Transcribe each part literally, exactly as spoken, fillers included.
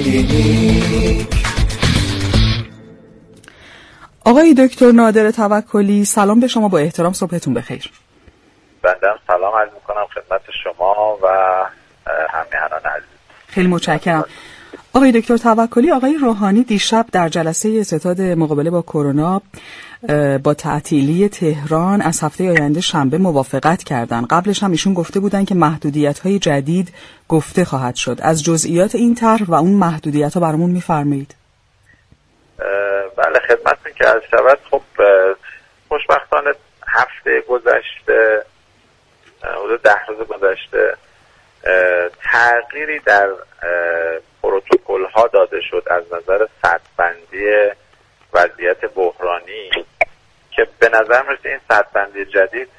کلینیک. آقای دکتر نادر توکلی، سلام به شما، با احترام صبحتون بخیر. بنده سلام عرض میکنم خدمت شما و همیهنان عزیز. خیلی متشکرم. آقای دکتر توکلی، آقای روحانی دیشب در جلسه ستاد مقابله با کرونا با تعطیلی تهران از هفته آینده شنبه موافقت کردن. قبلش هم ایشون گفته بودن که محدودیت‌های جدید گفته خواهد شد. از جزئیات این طرح و اون محدودیت‌ها برامون می‌فرمایید؟ بله خدمتتون که عرض شود. خب خوشبختانه هفته گذشته، حدود ده روز گذشته، تغییری در پروتکل ها داده شد از نظر سدبندی وضعیت بحرانی که به نظر میرسه این سدبندی جدید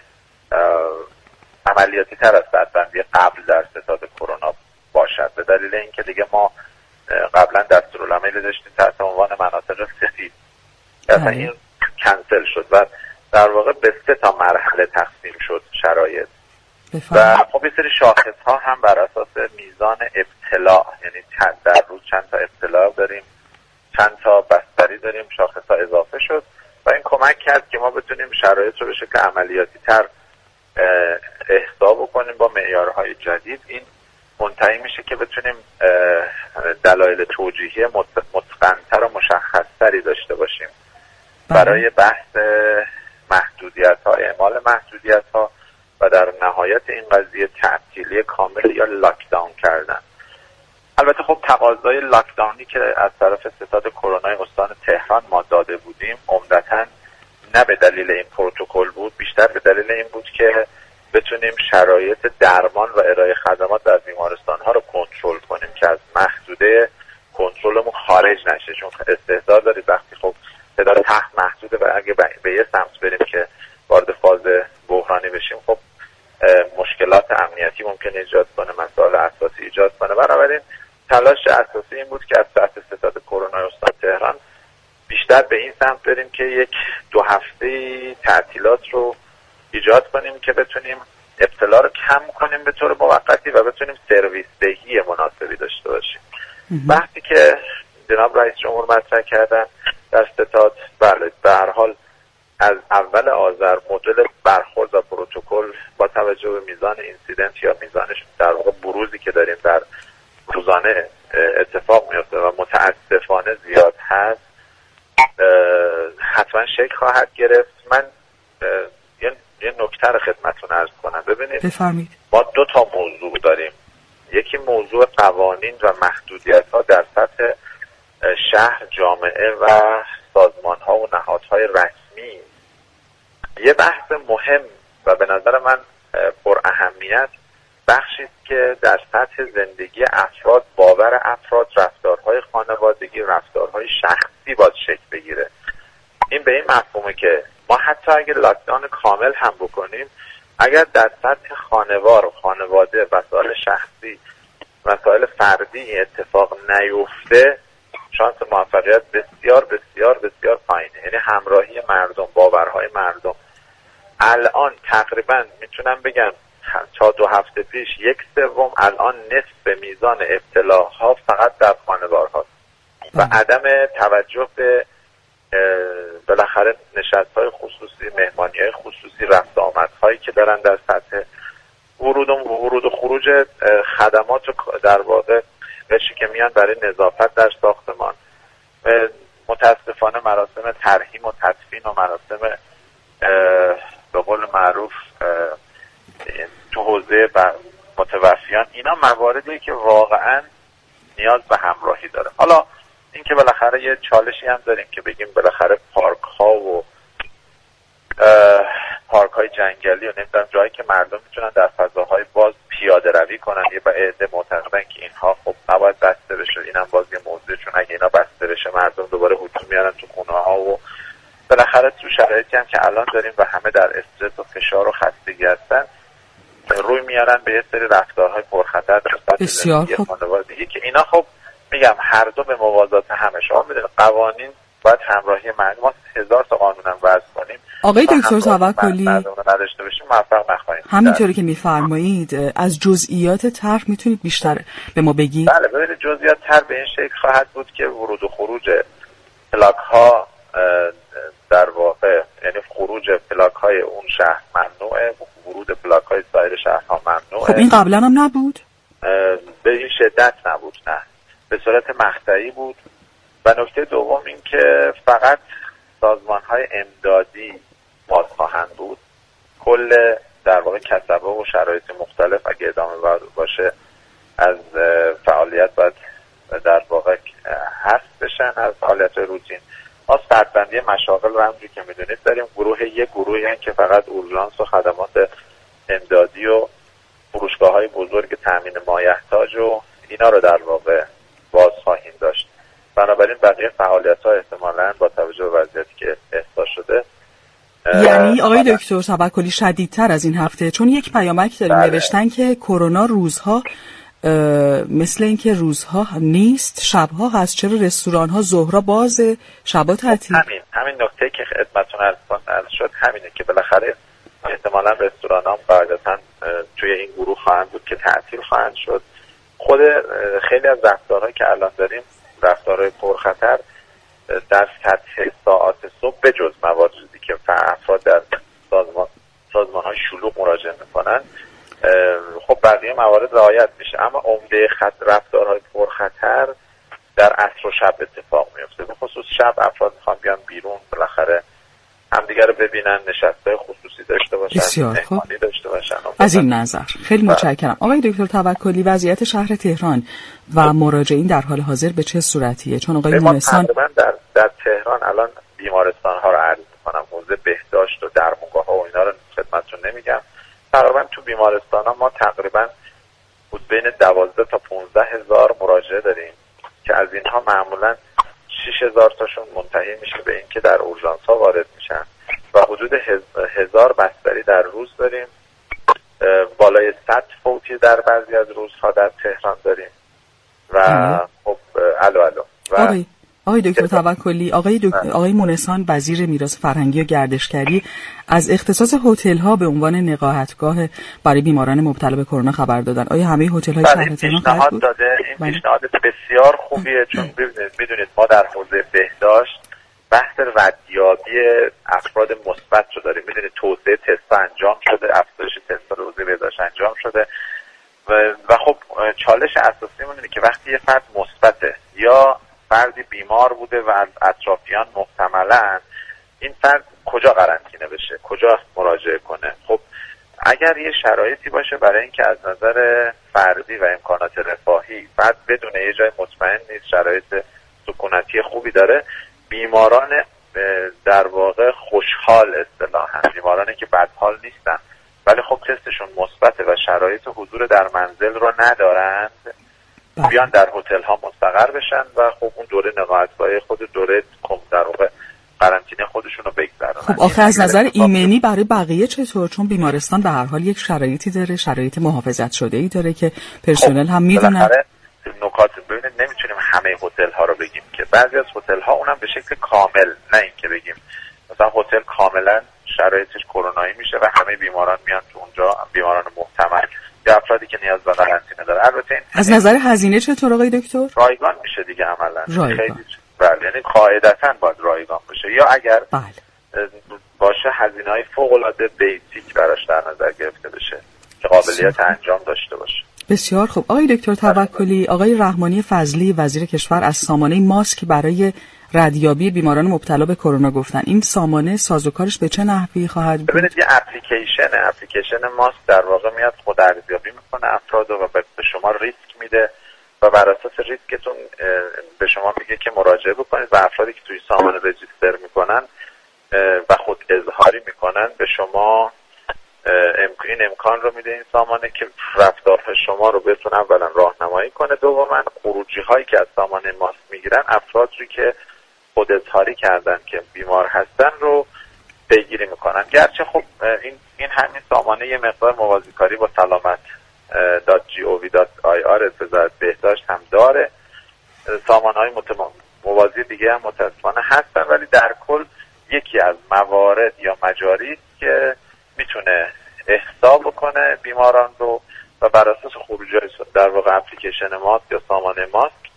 عملیاتی تر از سدبندی قبل در ستاد کرونا باشد، به دلیل اینکه دیگه ما قبلا دستورالعملی داشتیم تحت عنوان مناطق سفید، اصلا این کنسل شد و در واقع به سه تا مرحله تقسیم شد شرایط و خب یه سری شاخص ها هم بر اساس میزان ابتلا، یعنی چند در روز چند تا ابتلا داریم، چند تا بستری داریم، شاخص ها اضافه شد و این کمک کرد که ما بتونیم شرایط رو به شکل عملیاتی تر احصا بکنیم با معیارهای جدید. این منتهی میشه که بتونیم دلایل توجیهی متقن‌تر و مشخصتری داشته باشیم برای بحث محدودیت ها، اعمال محدودیت ها و در نهایت این قضیه تعطیلی کامل یا لاکداون کردن. البته خب تقاضای لاکداونی که از طرف ستاد کرونا استان تهران ما داده بودیم عمدتاً نه به دلیل این پروتکل بود، بیشتر به دلیل این بود که بتونیم شرایط درمان و ارائه خدمات در بیمارستان ها رو کنترل کنیم که از محدوده کنترلمون خارج نشه، چون استحضار دارید وقتی خب تعداد تخت محدوده و اگه به یه سمت بریم که وارد فاز بحرانی بشیم خب مشکلات امنیتی ممکن ایجاد کنه، مسائل اساسی ایجاد کنه. بنابراین تلاش اساسی این بود که از تحت ستاد کرونا استان تهران بیشتر به این سمت بریم که یک دو هفته تعطیلات رو ایجاد کنیم که بتونیم ابتلا رو کم کنیم به طور موقتی و بتونیم سرویس دهی مناسبی داشته باشیم. وقتی که جناب رئیس جمهور مطرح کردن در ستاد، بله به هر حال از اول آذر مدل برخورد و پروتکل با توجه به میزان اینسیدنت یا میزانش در واقع بروزی که داریم در روزانه اتفاق میفته و متاسفانه زیاد هست حتما شکل خواهد گرفت. من یه, یه نکته رو خدمتتون عرض کنم. ببینید بفرمایید. ما دو تا موضوع داریم، یکی موضوع قوانین و محدودیت ها در سطح شهر، جامعه و سازمان ها و نهادهای رسمی. یه بحث مهم و به نظر من پر اهمیت بخشی است که در سطح زندگی افراد، باور افراد، رفتارهای خانوادگی، رفتارهای شخصی باید شکل بگیره. این به این مفهومه که ما حتی اگه لاکداون کامل هم بکنیم، اگر در سطح خانوار و خانواده مسائل شخصی، مسائل فردی اتفاق نیفته، شانس موفقیت بسیار بسیار بسیار پایینه. یعنی همراهی مردم، باورهای مردم الان تقریبا میتونم بگم تا دو هفته پیش یک سوم، الان نصف میزان ابتلاها فقط در خانوارهاست و عدم توجه به بالاخره نشست‌های خصوصی، مهمانی‌های خصوصی، رفت آمدهایی که دارن در سطح ورود و ورود و خروج خدمات در واقع قشری که میان برای نظافت در ساختمان، متاسفانه مراسم ترحیم و تدفین و مراسم به قول معروف تو حوزه متوفیان، اینا مواردی که واقعا نیاز به همراهی داره. حالا اینکه بالاخره یه چالشی هم داریم که بگیم بالاخره پارک ها و پارک های جنگلی و نمیدونم جایی که مردم میتونن در فضاهای باز پیاده روی کنن، یه عده معتقدن که اینها خب نباید بسته بشه. اینم باز یه موضوع، چون اگه اینا بسته بشه مردم دوباره هجوم میارن تو خونه ها و بالاخره تو شرایطی هم که الان داریم و همه در استرس و فشار و خستگی هستن، روی میارن به یه سری رفتارهای پرخطر در سطح زندگی خانوادگی که اینا خب میگم هر دو به موازات همه. شما میدونید قوانین باید همراهی مردم، ما هزار تا قانونم وضع کنیم آقای دکتر توکلی نداشته باشیم موفق نخواهیم. همینطوری که میفرمایید از جزئیات طرح میتونید بیشتر به ما بگید؟ بله ببینید جزئیات طرح به این شکل خواهد بود که ورود و خروج پلاک ها در واقع یعنی خروج پلاک های اون شهر ممنوعه، ورود پلاک های سایر شهرها ممنوعه. خب این قبلا هم نبود؟ به این شدت نبود، نه، به صورت مقطعی بود. و نکته دوم این که فقط سازمان های امدادی باز خواهند بود. کل در واقع کسبه و شرایط مختلف اگه ادامه باشه از فعالیت باید در واقع حذف بشن از فعالیت روتین. ما سربندی مشاغل رو همونجوری که میدونید داریم. گروه یک گروهی هستن که فقط اورژانس و خدمات امدادی و فروشگاه های بزرگ تامین مایحتاج و اینا رو در واقع باز خواهیم داشت. بنابراین بقیه فعالیت ها احتمالاً با توجه به وضعیتی که احساس شده. یعنی آقای دکتر توکلی شدیدتر از این هفته، چون یک پیامک داریم بله. نوشتن که کرونا روزها مثل اینکه روزها نیست شبها هست، چرا رستوران ها ظهرها بازه شبها تعطیل؟ همین همین نکته که خدمتتون عرض شد همینه که بالاخره احتمالاً رستوران ها قاعدتاً توی این گروه خواهند بود که تعطیل خواهند شد. خود خیلی از رفتارهایی که الان داریم رفتارهای پرخطر در سطح ساعات صبح به جز مواردی که افراد در سازمان سازمان های شلوغ مراجعه میکنن خب بقیه موارد رعایت میشه، اما عمده خط رفتارهای پرخطر در عصر و شب اتفاق میفته. به خصوص شب افراد میخوان بیان بیرون بالاخره همدیگه رو ببینن، نشسته خصوصی داشته باشن، مهمانی داشته باشن. از این نظر خیلی متشکرم. آقای دکتر توکلی وضعیت شهر تهران و مراجعین در حال حاضر به چه صورتیه؟ چون آقای مونسان تقریبا در در تهران الان بیمارستان ها رو عرض می‌کنم، حوزه بهداشت و درمانگاه ها و اینا رو خدمتتون نمیگم. تقریبا تو بیمارستان ها ما تقریبا بود بین دوازده تا پانزده هزار مراجعه داریم که از اینها معمولا شش هزار تاشون منتهی میشه به این که در اورژانس ها وارد میشن و حدود هزار بستری در روز داریم. بالای صد فوتی در بعضی از روزها در تهران داریم و خب الو الو و آقای آقای دکتر توکلی آقای دکتر آقای مونسان وزیر میراث فرهنگی و گردشگری از اختصاص هتل ها به عنوان نقاهتگاه برای بیماران مبتلا به کرونا خبر دادن. آیا همه هتل های شهر تهران خواهد بود؟ داده این پیشنهاد بسیار خوبیه، چون ببینید میدونید ما در حوزه بهداشت بحث ردیابی افراد مثبت رو داریم. میدونید توسعه تست انجام شده، افزایش تست روزی بهداشت انجام شده و, و خب چالش اساسی اینه که وقتی یه فرد مثبته یا فردی بیمار بوده و از اطرافیان محتملاً این فرد کجا قرنطینه بشه، کجا مراجعه کنه. خب اگر یه شرایطی باشه برای اینکه از نظر فردی و امکانات رفاهی فرد بدون یه جای مطمئن نیست، شرایط سکونتی خوبی داره، بیماران در واقع خوشحال اصطلاحاً بیمارانی که بدحال نیستن ولی خب تستشون مثبته و شرایط حضور در منزل رو ندارند بیان در هتل ها مستقر بشن و خب اون دوره نقاهتگاهی خود دوره در واقع قرنطینه خودشون رو بگذرونن. خب آخه از نظر ایمنی برای بقیه چطور؟ چون بیمارستان به هر حال یک شرایطی داره، شرایط محافظت شده ای داره که پرسنل هم میدونن. نکات ببینید نمیتونیم همه هتل ها رو بگیم که بعضی از هتل ها اونم به شکل کامل، نه اینکه بگیم مثلا هتل کاملا شرایطش کرونایی میشه و همه بیماران میان تو اونجا، بیماران محتمل یا افرادی که نیاز به قرنطینه داره. البته از نظر هزینه چطور آقای دکتر؟ رایگان میشه دیگه عملا. رایگان. خیلی بله، یعنی قاعدتاً باید رایگان بشه یا اگر بله. باشه هزینه‌های فوق‌العاده بیسیک براش در نظر گرفته بشه که قابلیت انجام داشته باشه. بسیار خوب. آقای دکتر توکلی آقای رحمانی فضلی وزیر کشور از سامانه ماسک برای ردیابی بیماران مبتلا به کرونا گفتن. این سامانه سازوکارش به چه نحوی خواهد بود؟ ببینید یه اپلیکیشن اپلیکیشن ماسک در واقع میاد خود ارزیابی میکنه افراد و به شما ریسک میده و بر اساس ریسکتون به شما میگه که مراجعه بکنید و افرادی که توی سامانه رجیستر میکنن و خود اظهاری میکنن به شما این امکان رو میده این سامانه که رفتارهای شما رو بتونه اولا راهنمایی کنه، دوما خروجی هایی که از سامانه ماسک میگیرن افراد رو که خود اظهاری کردن که بیمار هستن رو پیگیری میکنن. گرچه خب این این همین سامانه یه مقدار موازیکاری با سلامت دات جی او وی دات آی آر وزارت بهداشت هم داره، سامانه‌های موازی دیگه هم متاسفانه هستن، ولی در کل یکی از موارد یا مجاری که میتونه احصا بکنه بیماران رو و بر اساس خروجای در واقع اپلیکیشن ماسک یا سامانه ماسک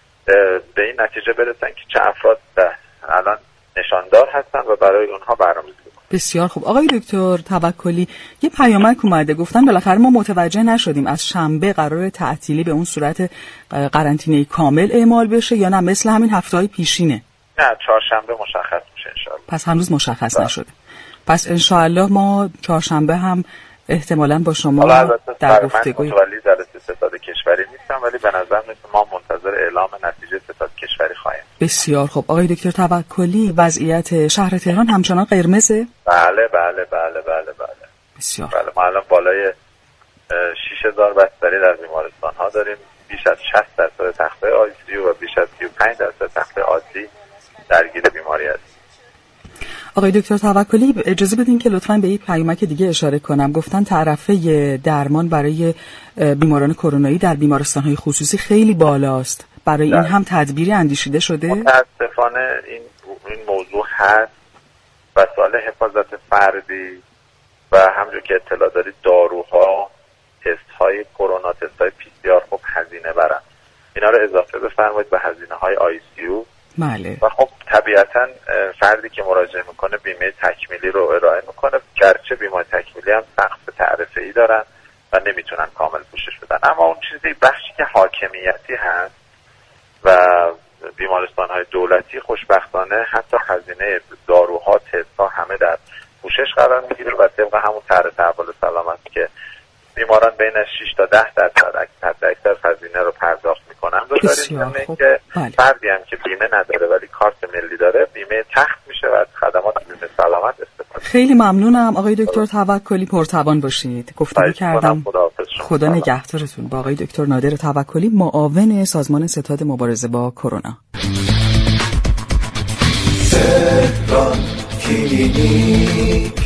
به این نتیجه برسن که چه افراد الان نشاندار هستن و برای اونها برنامه‌ریزی بکنن. بسیار خوب. آقای دکتر توکلی، یه پیامک اومده گفتن بالاخره ما متوجه نشدیم از شنبه قرار تعطیلی به اون صورت قرنطینه کامل اعمال بشه یا نه مثل همین هفته‌های پیشینه؟ نه، چهارشنبه مشخص میشه انشالله. پس هنوز مشخص ده. نشده. پس انشالله ما چهارشنبه هم احتمالاً با شما در گفتگوی متولی جلسه ستاد کشوری نیستم، ولی به نظر میاد ما منتظر اعلام نتیجه ستاد کشوری خواهیم. بسیار خوب. آقای دکتر توکلی، وضعیت شهر تهران همچنان قرمزه؟ بله بله بله بله بله. بسیار. بله، ما الان بالای شش هزار بستری در بیمارستان ها داریم، بیش از شصت درصد تخته آی سی یو و بیش از سی و پنج درصد تخته عادی درگیر بیماری است. آقای دکتر توکلی، اجازه بدین که لطفاً به یک پیامک دیگه اشاره کنم. گفتن تعرفه درمان برای بیماران کرونایی در بیمارستان‌های خصوصی خیلی بالاست. برای این هم تدبیری اندیشیده شده؟ متاسفانه این این موضوع هست. وسایل حفاظت فردی و همونجور که اطلاع دارید داروها، تست‌های کرونا، تست‌های پی سی آر خب هزینه برن. اینا رو اضافه بفرمایید به هزینه‌های آی سی یو. بله. و خب طبیعتاً فردی که مراجعه میکنه بیمه تکمیلی رو ارائه میکنه، گرچه بیمه تکمیلی هم سقف تعرفه‌ای دارن و نمیتونن کامل پوشش بدن، اما اون چیزی بخشی که حاکمیتی هست و بیمارستان‌های دولتی خوشبختانه حتی هزینه داروها، تست‌ها همه در پوشش قرار میگیره و طبق همون طرح تحول سلامت که بیماران بین شش تا ده درصد حد اکثر هزینه رو پرداخت میکنن. بسیار خوب. که بله. فردی هم که بیمه نداره ولی کارت ملی داره، بیمه تخت میشه و از خدمات بیمه سلامت استفاده. خیلی ممنونم آقای دکتر توکلی، پرتوان باشید. گفتگو کردم. خدا نگهدارتون. با آقای دکتر نادر توکلی، معاون سازمان ستاد مبارزه با کرونا. تهران کلینیک